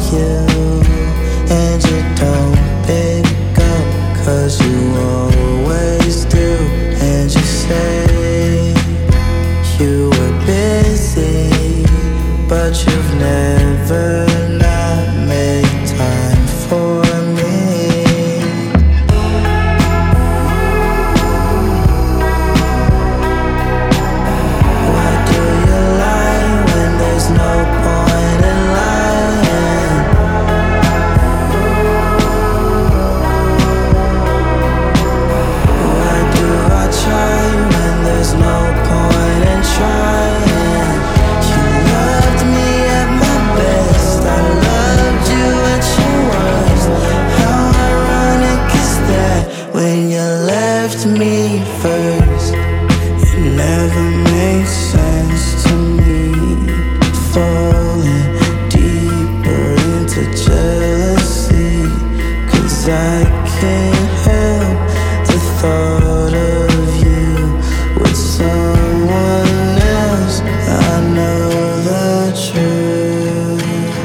you, and you don't pick up, 'cause you always do. And you say you were busy, but you've never not made time for me. Why do you lie when there's no point in lying? Why do I try when there's no point in trying? You loved me at my best, I loved you at your worst. How ironic is that when you left me first? It never made sense to me, falling deeper into jealousy, 'cause I can't help the thought of you with someone else. I know the truth.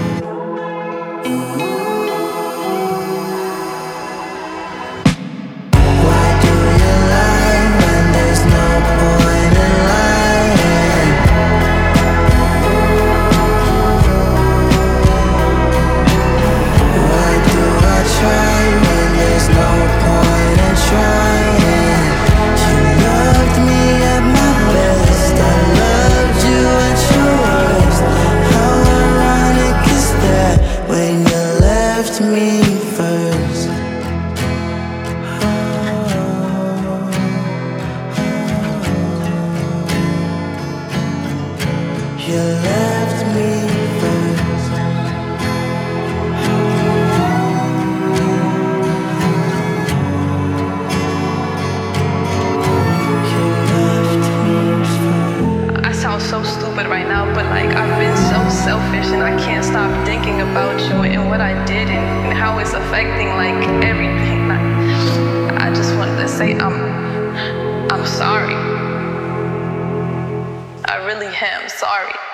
Why do you lie when there's no point in lying? Why do I try when there's no point in trying? You loved me at my best, I loved you at your worst. How ironic is that when you left me first? You left me first. You left me first. I sound so stupid right now, but like I've been so selfish and I can't stop thinking about you and what I did and how it's affecting like everything. Like, I just wanted to say I'm sorry. I really am sorry.